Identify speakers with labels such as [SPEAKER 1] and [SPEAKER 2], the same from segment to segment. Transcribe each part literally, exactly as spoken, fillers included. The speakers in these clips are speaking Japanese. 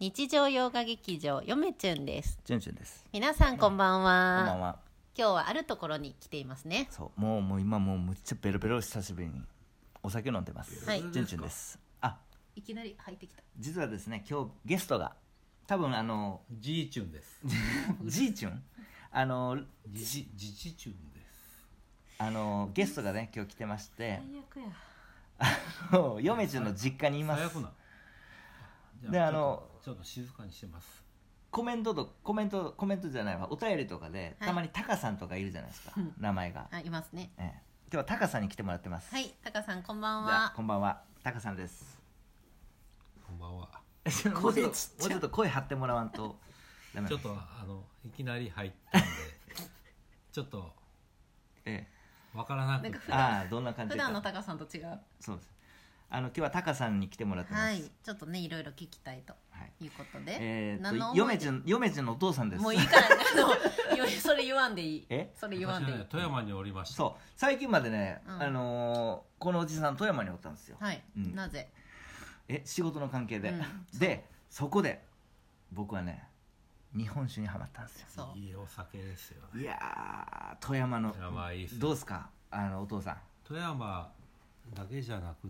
[SPEAKER 1] 日常洋画劇場よめちゅんです。
[SPEAKER 2] じゅんじゅんです。
[SPEAKER 1] 皆さんこんばんは。
[SPEAKER 2] こんばんは。
[SPEAKER 1] 今日はあるところに来ていますね。
[SPEAKER 2] そう、もうもう今もうむっちゃベロベロ久しぶりにお酒飲んでます。
[SPEAKER 1] はい、
[SPEAKER 2] じゅんじゅんです。あ、
[SPEAKER 1] いきなり入ってきた。
[SPEAKER 2] 実はですね、今日ゲストが多分あの
[SPEAKER 3] じーチュンです。
[SPEAKER 2] じいちゅん、あの
[SPEAKER 3] じじじじチュンです。
[SPEAKER 2] あのゲストがね今日来てまして、
[SPEAKER 1] 最悪や。
[SPEAKER 2] あの嫁ちゅんの実家にいます。
[SPEAKER 3] 最悪な。
[SPEAKER 2] であの
[SPEAKER 3] ちょっと静かにしてます。
[SPEAKER 2] コメントとコメントコメントじゃないわ、お便りとかで、はい、たまにタカさんとかいるじゃないですか、名前が。
[SPEAKER 1] あ、いますね。
[SPEAKER 2] ええ、今日はタカさんに来てもらってます。
[SPEAKER 1] はい、タカさんこんばん
[SPEAKER 2] じゃあ
[SPEAKER 1] は。
[SPEAKER 2] こんばんは、タカさんです。
[SPEAKER 3] こんばんは。
[SPEAKER 2] もうちょっともうちょっと声張ってもらわんとダメ。
[SPEAKER 3] ちょっとあのいきなり入ったんでちょっと
[SPEAKER 2] え
[SPEAKER 3] えわからなくて、
[SPEAKER 2] ああ、どんな感じ
[SPEAKER 1] 普
[SPEAKER 2] か。
[SPEAKER 1] 段のタカさんと違う。
[SPEAKER 2] そうです。あの今日はタカさんに来てもらってます。
[SPEAKER 1] はい、ちょっとねいろいろ聞きたいということで、
[SPEAKER 2] えー、と
[SPEAKER 1] 何の思いで
[SPEAKER 2] 嫁ちゃん嫁ちゃんのお父さんです。
[SPEAKER 1] もういいからあのそれ言わんでいい。
[SPEAKER 2] え
[SPEAKER 1] それ言わんでいい、
[SPEAKER 3] ね、富山におりました。
[SPEAKER 2] そう、最近までね、
[SPEAKER 1] うん、
[SPEAKER 2] あのー、このおじさん富山におったんですよ。
[SPEAKER 1] はい、うん、なぜ？
[SPEAKER 2] え、仕事の関係で、うん、でそこで僕はね日本酒にはまったんですよ。
[SPEAKER 3] そう、いいお酒ですよね。
[SPEAKER 2] いやー、富山の
[SPEAKER 3] 富山いいっす。
[SPEAKER 2] どうですか、あのお父さん。
[SPEAKER 3] 富山だけじゃなくって、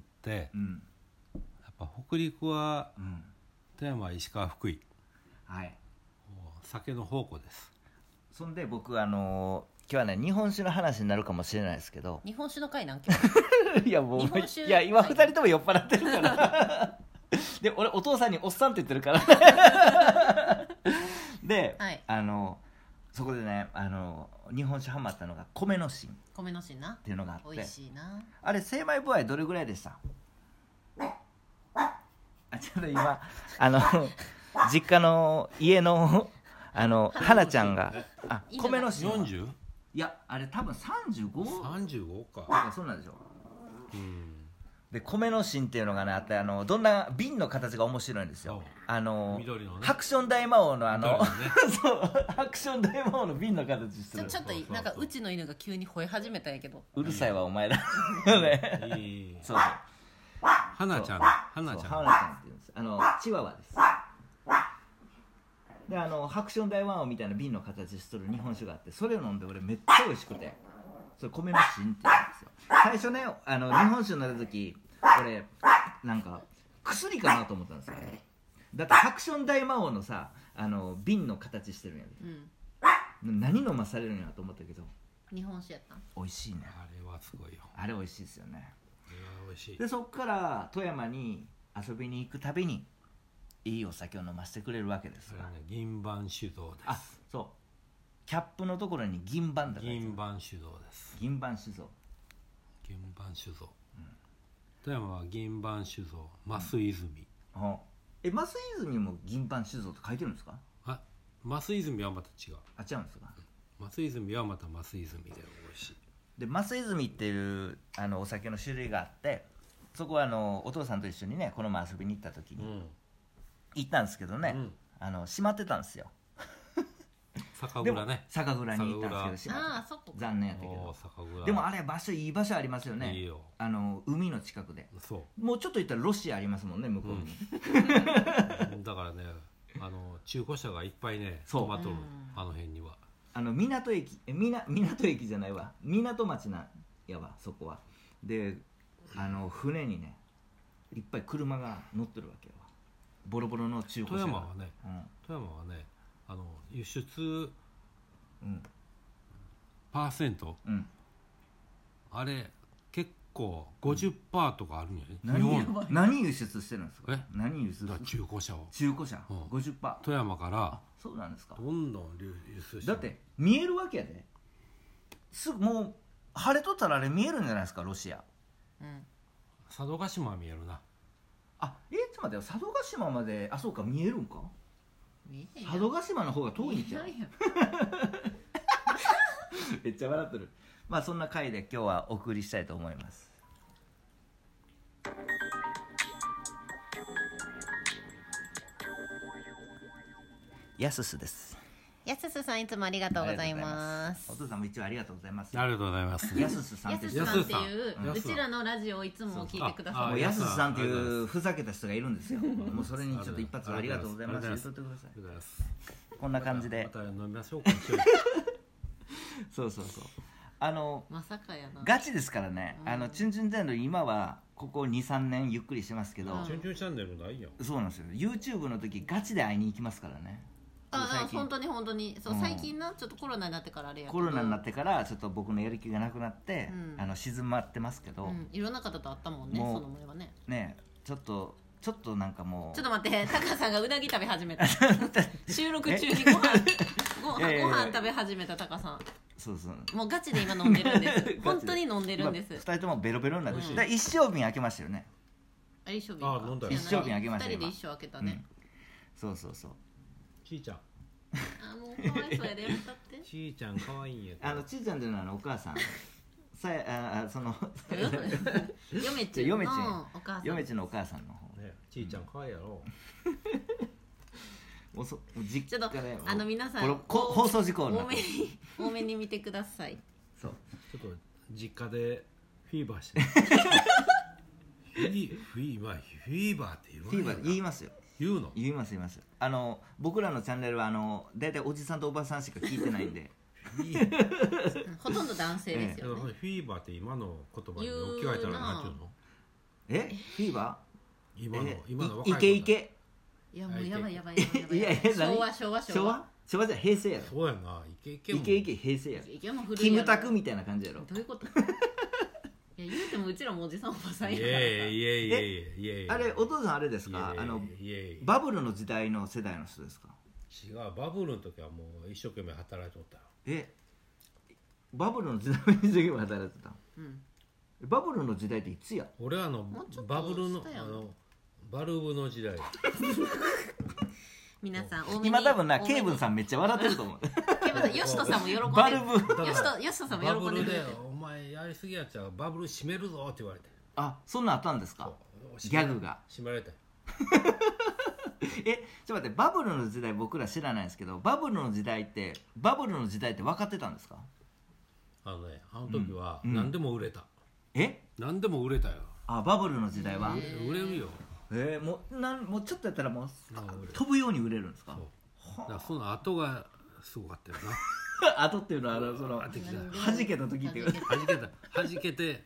[SPEAKER 2] うん、
[SPEAKER 3] やっぱ北陸は、うん、富山、石川、福井、
[SPEAKER 2] はい、
[SPEAKER 3] 酒の宝庫です。
[SPEAKER 2] そんで僕あのー、今日はね日本酒の話になるかもしれないですけど、
[SPEAKER 1] 日本酒の会なん今
[SPEAKER 2] 日いやもういや今ふたりとも酔っ払ってるからで俺お父さんにおっさんって言ってるからで、はい、あのそこでね、あの日本酒ハマったのが米の芯
[SPEAKER 1] 米の芯な
[SPEAKER 2] っていうのがあって、
[SPEAKER 1] 美味しいな。
[SPEAKER 2] あれ精米部合どれぐらいでした？あ、ちょっと今あの実家の家のあの花ちゃんがあ米の芯
[SPEAKER 3] よんじゅう？
[SPEAKER 2] いやあれ多分 さんじゅうご？
[SPEAKER 3] さんじゅうごか。
[SPEAKER 2] なんかそうなんでしょう。うん、で米の芯っていうのがねあって、あのどんな瓶の形が面白いんですよ。あの
[SPEAKER 3] 緑のね、
[SPEAKER 2] ハクション大魔王のあの、ね、そうハクション大魔王の瓶の形してる。
[SPEAKER 1] ちょっとなんかうちの犬が急に吠え始めたんやけど、
[SPEAKER 2] うるさいわお前らね。いいそうそう、
[SPEAKER 3] 花ちゃん、花ちゃん、
[SPEAKER 2] 花ちゃんっていうんです。あのチワワです。であのハクション大魔王みたいな瓶の形してる日本酒があって、それを飲んで俺めっちゃ美味しくて、それ米の芯って言うんですよ。最初ね、あの日本酒飲んだ時俺なんか薬かなと思ったんですよ。だってハクション大魔王のさ、あの瓶の形してるんやで、うん、何飲まされるんやと思ったけど
[SPEAKER 1] 日本酒やった。
[SPEAKER 2] 美味しいね。
[SPEAKER 3] あれはすごいよ。
[SPEAKER 2] あれ美味しいですよね。
[SPEAKER 3] あれは美味しい。
[SPEAKER 2] でそっから富山に遊びに行くたびにいいお酒を飲ませてくれるわけですが、
[SPEAKER 3] ね、銀盤酒造です。
[SPEAKER 2] あ、そう、キャップのところに銀盤だから
[SPEAKER 3] 銀盤酒造です。
[SPEAKER 2] 銀盤酒造、
[SPEAKER 3] 銀盤酒造、うん、富山は銀盤酒造増泉、
[SPEAKER 2] うん、え増泉も銀盤酒造って書いてるんですか？
[SPEAKER 3] あ、増泉はまた違う。
[SPEAKER 2] あ、違うんですか？
[SPEAKER 3] 増泉はまた増泉で美味しい。
[SPEAKER 2] で増泉っていうあのお酒の種類があって、そこはあのお父さんと一緒にねこの前遊びに行った時に、うん、行ったんですけどね、うん、あの閉まってたんですよ。
[SPEAKER 3] 酒蔵ね。
[SPEAKER 2] 酒蔵に行ったんですけど閉まってた。残念やったけど。でもあれ場所いい場所ありますよね。いいよ。あの海の近くで。そう。もうちょっと行ったらロシアありますもんね向こうに。
[SPEAKER 3] うん、だからね、あの中古車がいっぱいね止まっとる、あの辺には。
[SPEAKER 2] あの港駅えみな港駅じゃないわ、港町なんやわそこは。であの船にねいっぱい車が乗ってるわけよ。ボロボロの中古車が。
[SPEAKER 3] 富山はね、うん、富山はね、あの輸出、うん、パーセント、うん、あれ結構 ごじゅっパーセント とかあるんやね、
[SPEAKER 2] うん、日本何輸出してるんですか？
[SPEAKER 3] え
[SPEAKER 2] 何輸出？
[SPEAKER 3] 中古車を。
[SPEAKER 2] 中古車、うん、ごじゅっパーセント
[SPEAKER 3] 富山から。
[SPEAKER 2] そうなんですか？
[SPEAKER 3] どんどん輸出して。
[SPEAKER 2] だって見えるわけやで、すぐもう晴れとったらあれ見えるんじゃないですかロシア。
[SPEAKER 3] うん、佐渡島は見えるな。
[SPEAKER 2] あ、え、ちょっと待ってよ、佐渡島まで、あ、そうか、見えるんか？佐渡島の方が遠いんちゃう？めっちゃ笑ってる。まあそんな回で今日はお送りしたいと思います。やすすです。
[SPEAKER 1] やすすさんいつもありがとうございます
[SPEAKER 2] お父さんも一応ありがとうございます。
[SPEAKER 3] ありがとうございます
[SPEAKER 2] やすすさんって
[SPEAKER 1] やすすさんっていう
[SPEAKER 3] やすさん
[SPEAKER 1] うちらのラジオをいつも聞いてくださ
[SPEAKER 3] あ
[SPEAKER 1] る
[SPEAKER 2] もうやすすさんっていうふざけた人がいるんですよ。もうそれにちょっと一発ありがとうございます。言っとってください。
[SPEAKER 3] ありがとうございます
[SPEAKER 2] こんな感じで
[SPEAKER 3] また飲みましょうか
[SPEAKER 2] そうそうそうあの
[SPEAKER 1] まさかやな
[SPEAKER 2] ガチですからね、
[SPEAKER 1] うん
[SPEAKER 2] あのチュンチュンチャンネル今はここ にさんねんゆっくりしてますけど、
[SPEAKER 1] うん
[SPEAKER 3] チュンチュンチャンネルないやん
[SPEAKER 2] そうなんですよ YouTube の時ガチで会いに行きますからね。
[SPEAKER 1] あ
[SPEAKER 2] 最近
[SPEAKER 1] あ本当に本当にそう、
[SPEAKER 2] うん
[SPEAKER 1] 最近なちょっとコロナになってからあれやけど
[SPEAKER 2] コロナになってからちょっと僕のやる気がなくなって、
[SPEAKER 1] うん
[SPEAKER 2] あの静まってますけど、
[SPEAKER 1] うん、いろんな方と会ったもんね
[SPEAKER 2] もう
[SPEAKER 1] その前はね
[SPEAKER 2] ねちょっとちょっとなんかもう
[SPEAKER 1] ちょっと待ってタカさんがうなぎ食べ始めた収録中にご飯ご
[SPEAKER 2] いやいやいや
[SPEAKER 1] ご飯食べ始めたタカさん
[SPEAKER 2] そうそう
[SPEAKER 1] もうガチで今飲んでるんです
[SPEAKER 2] ガチで
[SPEAKER 1] 本当に飲んでるんです、
[SPEAKER 2] まあ、ふたりともベロベロになって、
[SPEAKER 1] うん
[SPEAKER 2] だから一升瓶開けましたよね、
[SPEAKER 1] あ一升瓶か
[SPEAKER 3] あ飲んだよ
[SPEAKER 2] 一升瓶開けました今
[SPEAKER 1] 二人で一升開けた
[SPEAKER 2] うん
[SPEAKER 1] ね、
[SPEAKER 2] そうそうそう
[SPEAKER 3] ちーちゃん
[SPEAKER 1] あもうかわいそうやでやめたって
[SPEAKER 3] ちーちゃん可愛いんや
[SPEAKER 2] あのちーちゃんっていうのはあのお母さんさああその
[SPEAKER 1] 嫁ち
[SPEAKER 2] 嫁ちん
[SPEAKER 1] のお母さん
[SPEAKER 2] 嫁ちのお母さんの方
[SPEAKER 3] ねちーちゃん可愛いやろ
[SPEAKER 2] もうそもう実
[SPEAKER 1] ちょっと
[SPEAKER 2] 家で
[SPEAKER 1] あの皆さん
[SPEAKER 2] これこ放送事故になってる
[SPEAKER 1] 多めに多めに見てください
[SPEAKER 2] そう
[SPEAKER 3] ちょっと実家でフィーバーしてるフィーフィーバーフィーバーって言わ
[SPEAKER 2] フィーバー
[SPEAKER 3] ない
[SPEAKER 2] 言いますよ
[SPEAKER 3] 言うの
[SPEAKER 2] 言います言いますあの僕らのチャンネルはあの大体おじさんとおばさんしか聞いてないんで
[SPEAKER 3] フィー
[SPEAKER 1] うんほとんど男性ですよね、
[SPEAKER 3] フィーバーって今の言葉に置き換えたら何て言うの
[SPEAKER 2] えフィーバー
[SPEAKER 3] 今の
[SPEAKER 2] え
[SPEAKER 3] 今の
[SPEAKER 2] い
[SPEAKER 3] 若い子
[SPEAKER 2] いけいけ
[SPEAKER 1] いやもうやばいやばいやばいやばい
[SPEAKER 2] いやいや何
[SPEAKER 1] 昭和昭和昭和
[SPEAKER 2] 昭和昭和じゃ平成やろ
[SPEAKER 3] そうやないけいけも
[SPEAKER 2] いけいけ平成やろ
[SPEAKER 1] いやもう古い
[SPEAKER 2] キム
[SPEAKER 1] やろ
[SPEAKER 2] タクみたいな感じやろ
[SPEAKER 1] どういうこといや言うてもうちらもおじさんおばさん
[SPEAKER 3] い
[SPEAKER 1] やから
[SPEAKER 3] えいえいえいえいえ
[SPEAKER 2] あれお父さんあれです
[SPEAKER 3] いえ
[SPEAKER 2] かあの
[SPEAKER 3] いえいえ
[SPEAKER 2] バブルの時代の世代の人ですか
[SPEAKER 3] 違うバブルの時はもう一生懸命働いとったよ
[SPEAKER 2] えバブルの時代に一生懸命働いてた
[SPEAKER 1] うん
[SPEAKER 2] バブルの時代っていつや
[SPEAKER 3] 俺はあの
[SPEAKER 1] もうちょっと
[SPEAKER 3] バブルの
[SPEAKER 1] 下やな
[SPEAKER 3] あのバルブの時代
[SPEAKER 1] 皆さん多めに
[SPEAKER 2] 今多分な
[SPEAKER 1] 多めに
[SPEAKER 2] ケイブンさんめっちゃ笑ってると思う
[SPEAKER 1] ケイブンさんヨシトさんも喜んでる
[SPEAKER 2] バルブ
[SPEAKER 1] ヨシトヨシトさんも
[SPEAKER 3] バブルで
[SPEAKER 1] 喜んでくれてる
[SPEAKER 3] お前やりすぎやっちゃうバブル閉めるぞって言われて
[SPEAKER 2] あそんなんあったんですか
[SPEAKER 3] そう
[SPEAKER 2] ギャグが
[SPEAKER 3] 閉められたよ
[SPEAKER 2] えちょっと待ってバブルの時代僕ら知らないんですけどバブルの時代ってバブルの時代って分かってたんですか
[SPEAKER 3] あのねあの時は
[SPEAKER 2] うん
[SPEAKER 3] 何でも売れた、
[SPEAKER 2] え
[SPEAKER 3] 何でも売れたよ
[SPEAKER 2] あバブルの時代は
[SPEAKER 3] 売れ売れるよ
[SPEAKER 2] えー、もうなんもうちょっとやったらもう
[SPEAKER 3] あ売れる
[SPEAKER 2] 飛ぶように売れるんですか
[SPEAKER 3] そうだからその後がすごかったよな
[SPEAKER 2] 後っていうのはあのその
[SPEAKER 3] あできた
[SPEAKER 1] なんで
[SPEAKER 2] 弾けた時っていうか
[SPEAKER 3] 弾けた弾けて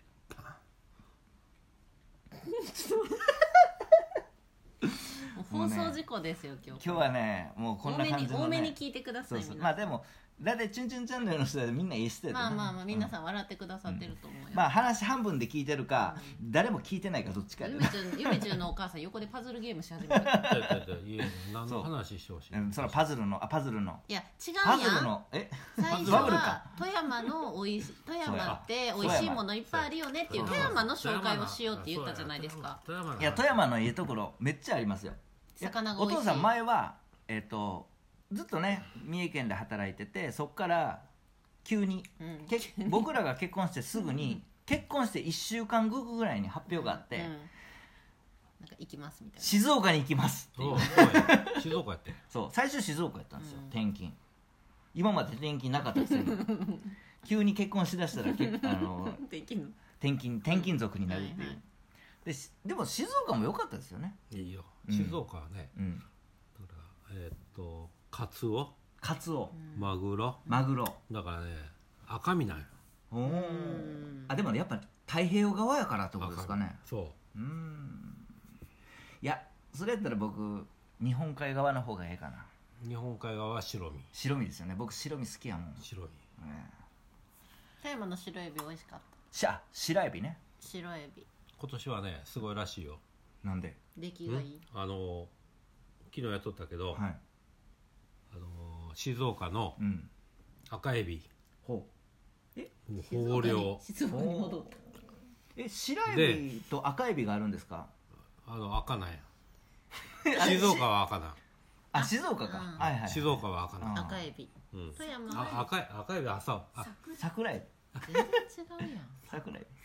[SPEAKER 1] もう放送事故ですよ今日
[SPEAKER 2] 今日はねもうこんな感じの、ね、
[SPEAKER 1] 多めに多めに聞いてくださ
[SPEAKER 2] そうそう
[SPEAKER 1] い皆さん
[SPEAKER 2] まあでも大体チュンチュンチャンネルの人はみんないい人やでな
[SPEAKER 1] まあまあまあ皆さ
[SPEAKER 2] ん
[SPEAKER 1] ん笑ってくださってると思うよ、
[SPEAKER 2] まあ話半分で聞いてるか、誰も聞いてないかどっちかやでな
[SPEAKER 1] ゆめちゃんゆめちゃんのお母さん横でパズルゲームし始めた
[SPEAKER 3] いやいやいや何の話してほしい
[SPEAKER 2] うんそのパズルのあパズルの
[SPEAKER 1] いや違う
[SPEAKER 2] パズル
[SPEAKER 1] やん
[SPEAKER 2] のえ
[SPEAKER 1] 最初
[SPEAKER 2] バブルか
[SPEAKER 1] は富山のおいし富山って
[SPEAKER 2] そうや
[SPEAKER 1] 美味しいものいっぱいあるよねっていう
[SPEAKER 3] そう
[SPEAKER 1] 富山の紹介をしようって言ったじゃないですか。
[SPEAKER 3] 富山の
[SPEAKER 2] いや富山のいいところめっちゃありますよいや
[SPEAKER 1] 魚が美味しい
[SPEAKER 2] お父さん前はえっ、とずっとね三重県で働いててそっから急に、
[SPEAKER 1] うん
[SPEAKER 2] け僕らが結婚してすぐに結婚していっしゅうかんごぐらいに発表があって、
[SPEAKER 1] うんなんか行きますみたいな。
[SPEAKER 2] 静岡に行きますっていう
[SPEAKER 3] そうそうや静岡やって
[SPEAKER 2] そう最初静岡やったんですよ、
[SPEAKER 1] うん
[SPEAKER 2] 転勤今まで転勤なかったですよ急に結婚しだしたらけあの
[SPEAKER 1] できんの
[SPEAKER 2] 転勤転勤族になるっていう、
[SPEAKER 1] はいはい
[SPEAKER 2] でしでも静岡も良かったですよね
[SPEAKER 3] いいよ
[SPEAKER 2] うん
[SPEAKER 3] 静岡はね、
[SPEAKER 2] うん
[SPEAKER 3] だからえーっとカツオ
[SPEAKER 2] カツオ
[SPEAKER 1] うん
[SPEAKER 3] マグロ
[SPEAKER 2] マグロ
[SPEAKER 3] だからね赤身なんよ
[SPEAKER 2] おお
[SPEAKER 1] うん
[SPEAKER 2] あでもねやっぱ太平洋側やからってことですかね
[SPEAKER 3] そう
[SPEAKER 2] ーんいやそれやったら僕日本海側の方がええかな
[SPEAKER 3] う日本海側は白身
[SPEAKER 2] 白身ですよね僕白身好きやもん、ね、
[SPEAKER 3] 白身
[SPEAKER 1] 富山の白エビ美味しかった。
[SPEAKER 2] しゃ白エビね
[SPEAKER 1] 白エビ
[SPEAKER 3] 今年はねすごいらしいよ
[SPEAKER 2] なんで
[SPEAKER 1] 出来がいい。
[SPEAKER 3] あの昨日やっとったけど、
[SPEAKER 2] はい
[SPEAKER 3] あの静岡の
[SPEAKER 2] うん
[SPEAKER 3] 赤エビ
[SPEAKER 2] ほ
[SPEAKER 3] もう豊漁
[SPEAKER 1] 静岡に戻った。
[SPEAKER 2] うえ白エビと赤エビがあるんですか
[SPEAKER 3] あの赤なんや
[SPEAKER 2] あれ
[SPEAKER 3] 静岡は赤なん
[SPEAKER 2] あ静岡か、
[SPEAKER 1] うん
[SPEAKER 2] はいはい、はい、
[SPEAKER 3] 静岡は赤なん
[SPEAKER 2] あ
[SPEAKER 1] 赤エビ。
[SPEAKER 3] うん
[SPEAKER 1] 富山
[SPEAKER 3] あ
[SPEAKER 1] は
[SPEAKER 3] 赤い赤エビ朝あ
[SPEAKER 2] 桜エビ
[SPEAKER 1] 全然違うやん。
[SPEAKER 2] 桜エビ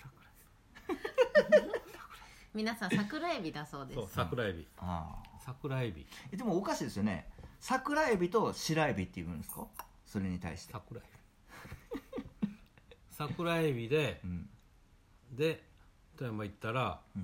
[SPEAKER 1] 皆さん桜エビだそうで
[SPEAKER 3] そう
[SPEAKER 1] す。
[SPEAKER 3] 桜エビ
[SPEAKER 2] ああ
[SPEAKER 3] 桜エビ
[SPEAKER 2] えでもおかしいですよね桜エビと白エビって言うんですか？それに対して
[SPEAKER 3] 桜エビ桜エビで、うん、で富山行ったら、うん、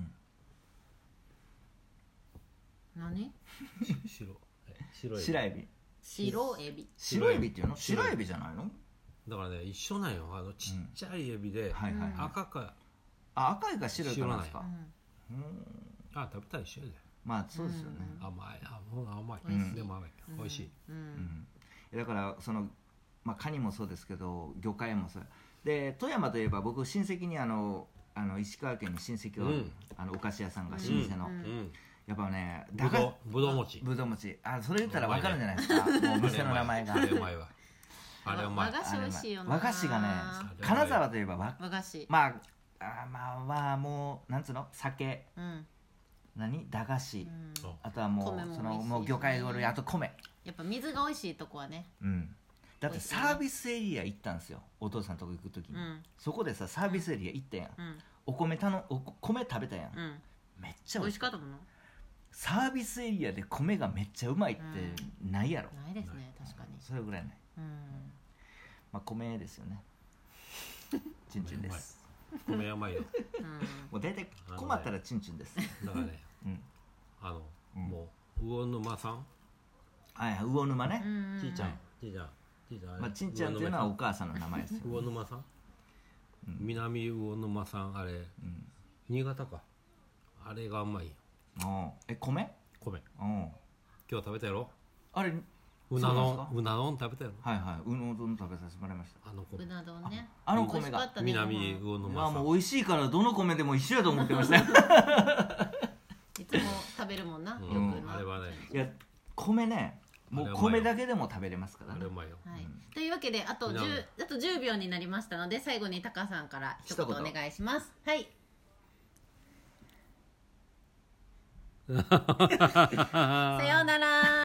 [SPEAKER 1] 何
[SPEAKER 3] 白白エビ
[SPEAKER 1] 白エビ白エビ
[SPEAKER 2] 白エビっていうの？白エビじゃないの？
[SPEAKER 3] だからね一緒なんよ。あのちっちゃいエビで、うんはいはいはい、赤か
[SPEAKER 2] あ赤いか白いかなんですか？
[SPEAKER 3] うん、あ食べたら一緒やで。
[SPEAKER 2] まあそうですよね、
[SPEAKER 3] うん、甘いあもう甘い、うん、でも甘い、うん、美味しい、うん
[SPEAKER 2] うん、だからその、まあ、カニもそうですけど魚介もそうで富山といえば僕親戚にあのあの石川県に親戚を、うん、あのお菓子屋さんが老舗の、うん、やっぱね
[SPEAKER 3] ぶどうぶどう餅
[SPEAKER 2] ぶどう餅あそれ言ったら分かるんじゃないですか、ね、もう店の名前が
[SPEAKER 3] あれうまいわあれうまい
[SPEAKER 1] 和菓子美味しいよな
[SPEAKER 2] 和菓子がね金沢といえば和
[SPEAKER 1] 菓子
[SPEAKER 2] まああまあまあもうなんつうの酒、うん何駄菓子、うん、あとはもうそのもう魚介類あと米
[SPEAKER 1] やっぱ水が美味しいとこはね、
[SPEAKER 2] うん、だってサービスエリア行ったんですよお父さんのとこ行く時に、うん、そこでさサービスエリア行ったやん、うん、お米たのお米食べたやん、うん、めっちゃ
[SPEAKER 1] 美味しかったもんな。
[SPEAKER 2] サービスエリアで米がめっちゃうまいってないやろ、
[SPEAKER 1] ないですね確かに
[SPEAKER 2] それぐらいない、うんまあ、米ですよねチンチンです
[SPEAKER 3] 米甘いよ、
[SPEAKER 2] うん、もう大体困ったらチンチンですだ
[SPEAKER 3] からねうん、あの、うん、もう魚沼さん
[SPEAKER 2] はい魚沼ね
[SPEAKER 3] ちいちゃんちいちゃんちいちゃん
[SPEAKER 2] まあちんちゃんっていうのはお母さんの名前ですよ
[SPEAKER 3] 魚沼さん、うん、南魚沼さんあれ、うん、新潟かあれがうまいよ
[SPEAKER 2] あえ米
[SPEAKER 3] 米今日食べたやろ
[SPEAKER 2] あれ
[SPEAKER 3] うな丼うな丼食べたやろ
[SPEAKER 2] はいはいうな丼食べさせてもらいました
[SPEAKER 1] あの米うな丼ね
[SPEAKER 2] あの米が、
[SPEAKER 1] ね、
[SPEAKER 3] 南魚沼さん
[SPEAKER 2] もう美味しいからどの米でも一緒やと思ってましたよ
[SPEAKER 1] いつも食べるもんな、うん、よくな
[SPEAKER 3] あれはね
[SPEAKER 2] いや米ねもう米だけでも食べれますからね
[SPEAKER 3] あれうまいよ、
[SPEAKER 1] はいうん、というわけであと 10, あとじゅうびょうになりましたので最後にタカさんから一言お願いしますはいさようなら